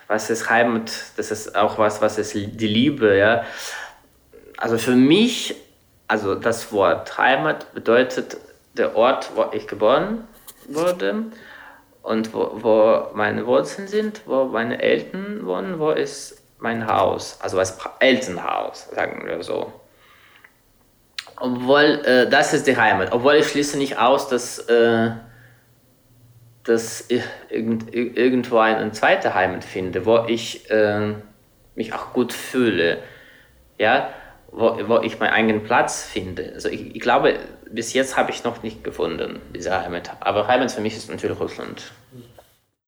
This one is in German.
was ist Heimat, das ist auch was ist die Liebe, ja. Also für mich, also das Wort Heimat bedeutet der Ort, wo ich geboren wurde und wo meine Wurzeln sind, wo meine Eltern wohnen, wo ist mein Haus, also das Elternhaus, sagen wir so. Obwohl, das ist die Heimat, obwohl ich schließe nicht aus, dass ich irgendwo eine zweite Heimat finde, wo ich mich auch gut fühle, ja, wo ich meinen eigenen Platz finde. Also ich glaube, bis jetzt habe ich noch nicht gefunden, diese Heimat. Aber Heimat für mich ist natürlich Russland.